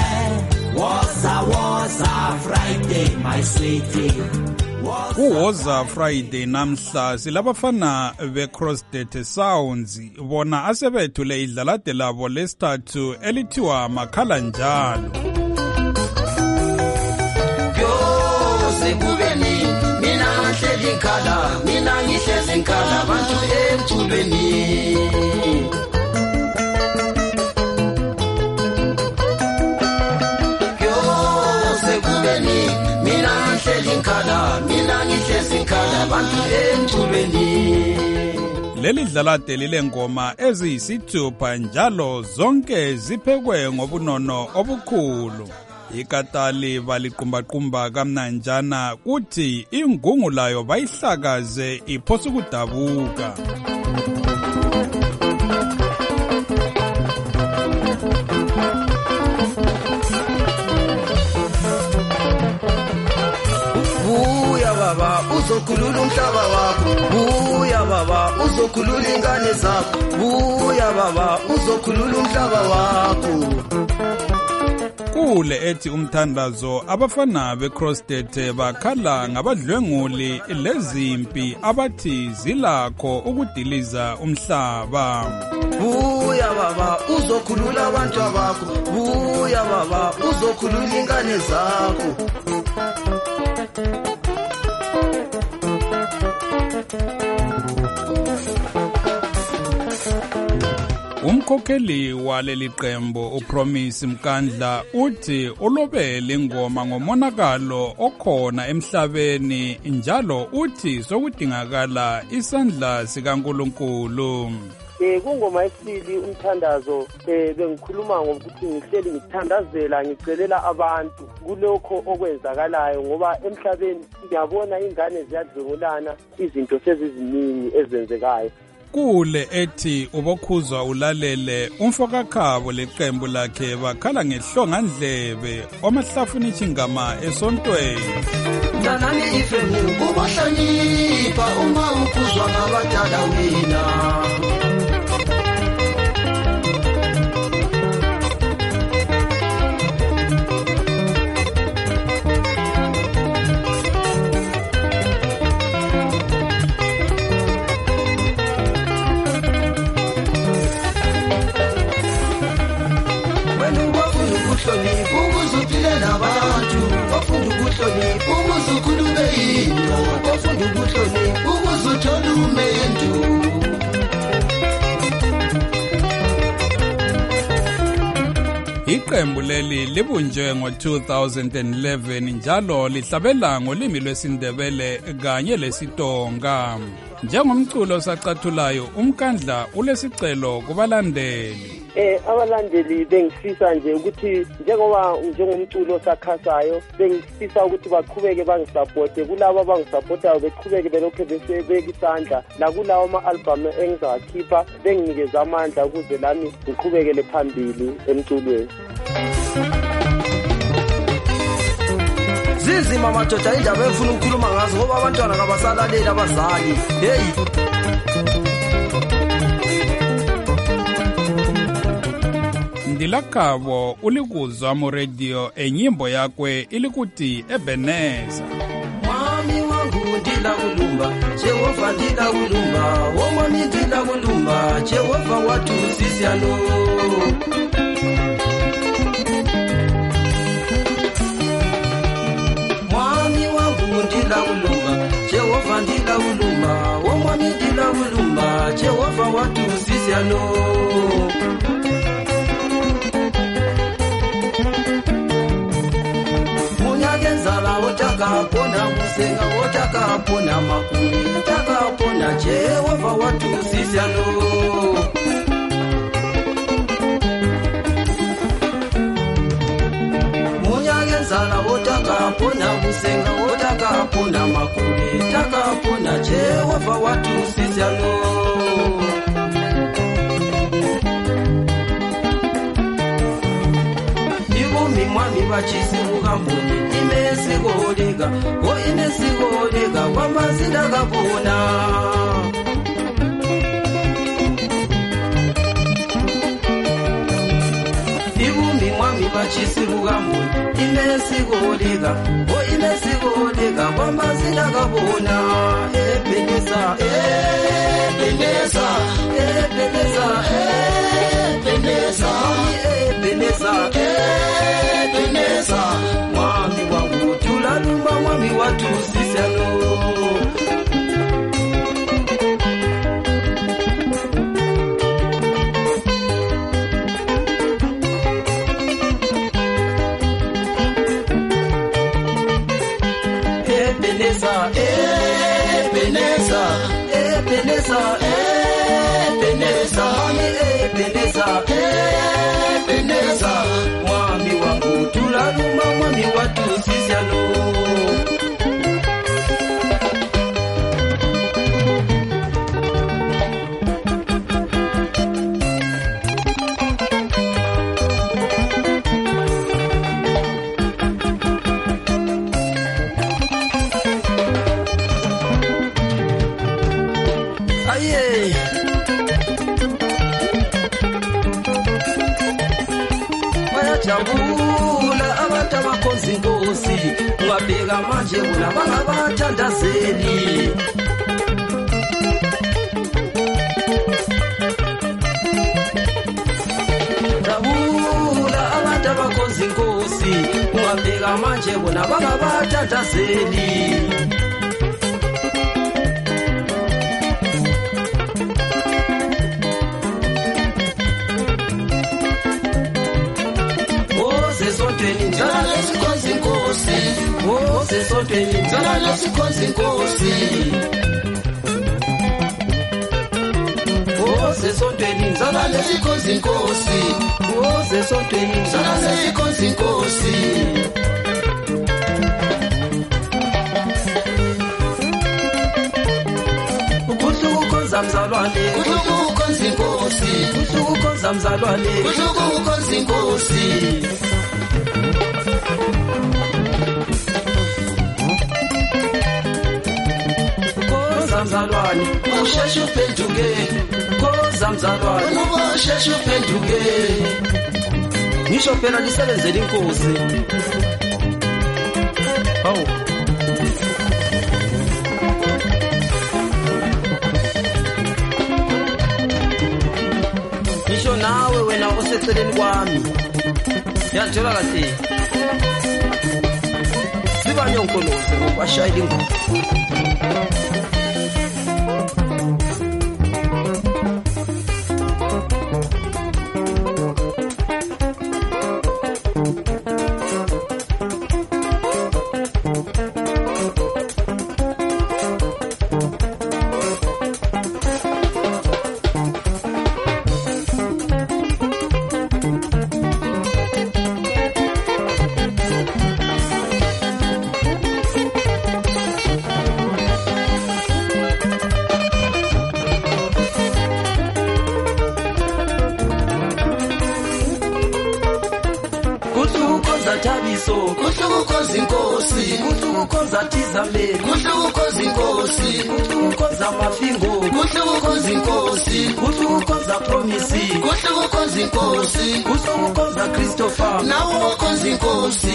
Woza Friday my sweetie. Kuwoza Friday namhla silabafana beCrossdead Sounds bona asebethule idlalade labo lesithathu elithiwa makhala njalo. Sekubeni mina ngihlezi ngikhala mina ngihlezi ngikhala abantu emculweni. Leli dlalade lilengoma eziyisithupha njalo zonke ziphekwe ngobunono obukhulu. Ikatali baliqumbaqumba kamnanjana kuthi ingungu layo bayihlakaze iphosa ukudabuka. Uzokhulula umhlaba wakho, buya baba, uzokhulula ingane zakho, buya baba, uzokhulula umhlaba wakho. Kule ethi umthandazo abafana beCrossdead bakhala ngabadlwenguli lezimpi abathi zilakho ukudiliza umhlaba. Buya baba, uzokhulula abantu bakho, buya baba, uzokhulula ingane zakho. Umkhokheli waleli qembu uPromise Mkandla uthi ulobele ingoma ngomonakalo okhona emhlabeni njalo uthi sokudingakala isandla sikaNkulunkulu. Kungoma esibili umthandazo bengikhuluma ngokuthi ngihleli ngithandazela ngicelela abantu kulokho okwenzakalayo ngoba emhlabeni ngiyabona ingane ziyadlungulana izinto seziziningi ezenzekayo. Kule ethi ubokhuzwa ulalele umfokakhabo leqembu lakhe bakhala ngehlongandlebe omahlafuni ichingama esontweni. Mntanami ifemi kubahlonipha uma ukhuzwa ngabadala wena. Iqembu leli libunjwe ngo-2011 njalo lihlabela ngolimi lwesiNdebele kanye lesiTonga. Njengomculo sacathulayo uMkandla ulesicelo kubalandeli. Abalandeli bengifisa nje ukuthi njengoba njengomculo sakhasayo bengifisa ukuthi baqhubeke bangisupporte kulabo abangisupportayo beqhubeke belokho besebeka isandla la kulawo ama-album engizakhipha benginikeza amandla ukuze lami ngiqhubekele phambili emculweni. Zizima madoda indaba efuna ukukhuluma ngazo ngoba abantwana kabasalaleli abazali. Hey Ndilakabo ulikuzwa mu radio enyimbo yakwe ilikuthi Ebeneza. Mami wangu ndila kulumba Jehova ndila kulumba Womami ndila kulumba Jehova watu sisi alo. Mami wangu ndila kulumba Jehova ndila kulumba Womami ndila kulumba Jehova watu sisi alo. Otaka pona musenga, otaka pona makuni, otaka pona Jehova watu sisi alo. Munyage nzala, otaka pona musenga, otaka pona makuni, otaka pona Jehova watu sisi alo. Ibumi mwami bachisi mugamboni imesikoleka o imesikoleka kwamazina kabona. Ibumi mwami chisibukambo imesikoleka o imesikoleka kwamazina kabona Ebeneza Ebeneza Ebeneza Ebeneza Ebeneza Ebeneza mwami wangu tulalumba mwami watu sisiano Ebeneza Ebeneza Ebeneza Ebeneza mwami Ebeneza Ebeneza mwami wangu tulaluma mwami watu sisiano bayajabula abantu abakhonza inkosi ungabheka manje bona bangabathandazeli jabula abantu abakhonza inkosi ungabheka manje bona bangabathandazeli Sesontweni njalo lesikhonza inkosi sesontweni njalo lesikhonza inkosi sesontweni njalo lesikhonza inkosi ukukhonza mzalwane ukukhonza inkosi ukukhonza mzalwane ukukhonza inkosi mzalwane usheshe uphenduke khoza mzalwane usheshe uphenduke ngisho phela lisebenzele inkosi hawu ngisho nawe wena oseceleni kwami yathola kahle siba nyonkoloze ngokwashayela ingoma kuhlukukhonza inkosi kuhlukukhonza tizameli kuhlukukhonza inkosi kuhlukukhonza mafingo kuhlukukhonza inkosi kuhlukukhonza promisi kuhlukukhonza inkosi kuhlukukhonza Christopher nawo wakhonza inkosi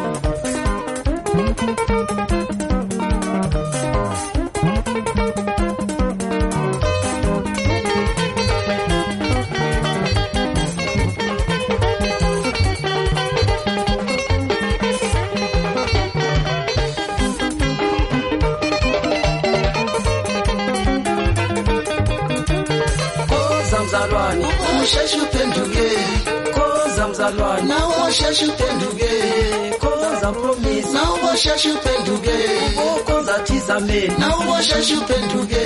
mzalwane usheshe uphenduke khoza mzalwane nawo usheshe uphenduke khoza promise nawo usheshe uphenduke khoza tizameli nawo usheshe uphenduke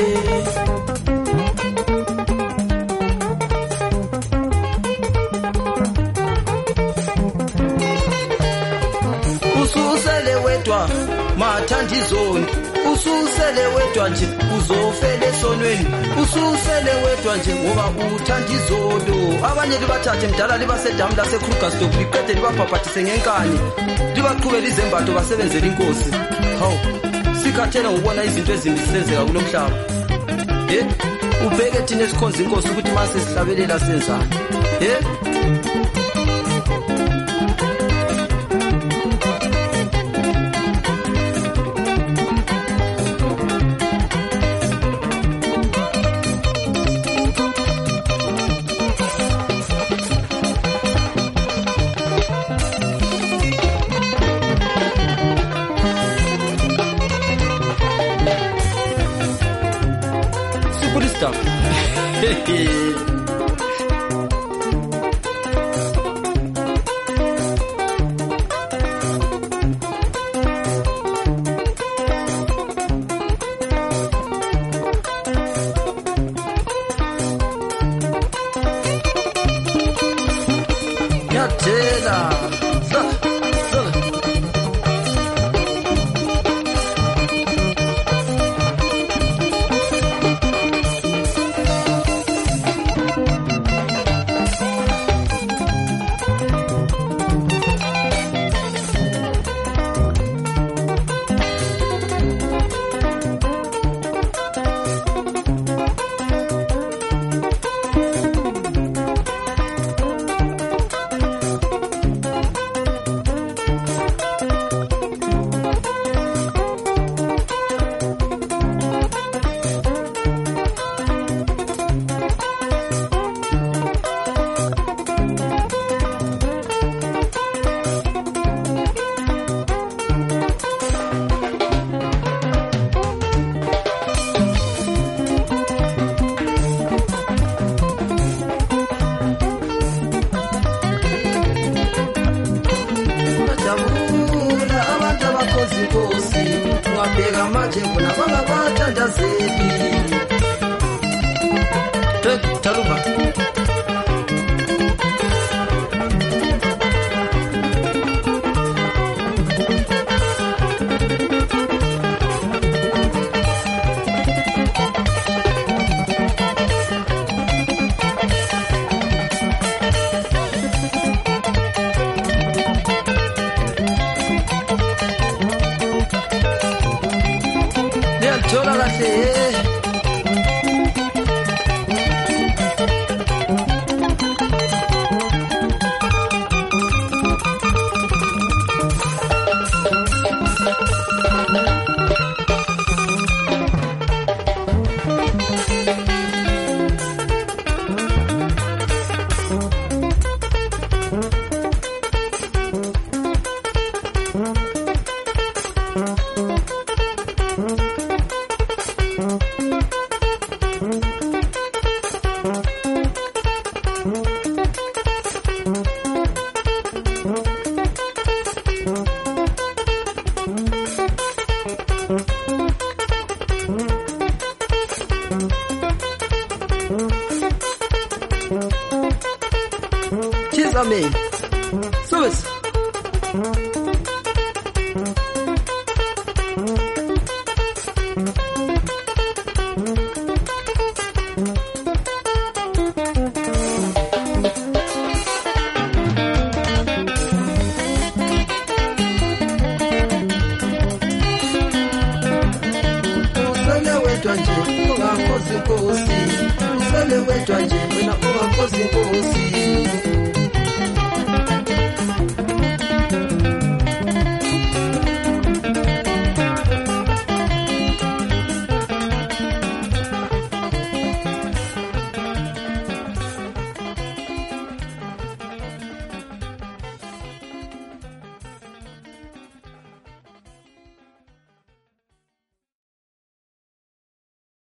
ususele wedwa mathandizoni ususele wedwa nje uzofela esonweni ususele wedwa nje ngoba uthanda izolo abanye libathathe mdala libasedamu laseKrugersdorp liqede libaphapathise ngenkani libaqhubela izembatho basebenzela inkosi hawu sikhathela ngokubona izinto ezimbi zisenzeka kulomhlaba ubheke thina esikhonza inkosi ukuthi mase sihlabelela senzani ukhohlakhohla. Yathela. Ngabheka manje bona bangabathandazeli. Thaluba. Chola la se. Amen. Sus. Usele wetwa nje, ungakosi kosi. Usele wetwa nje.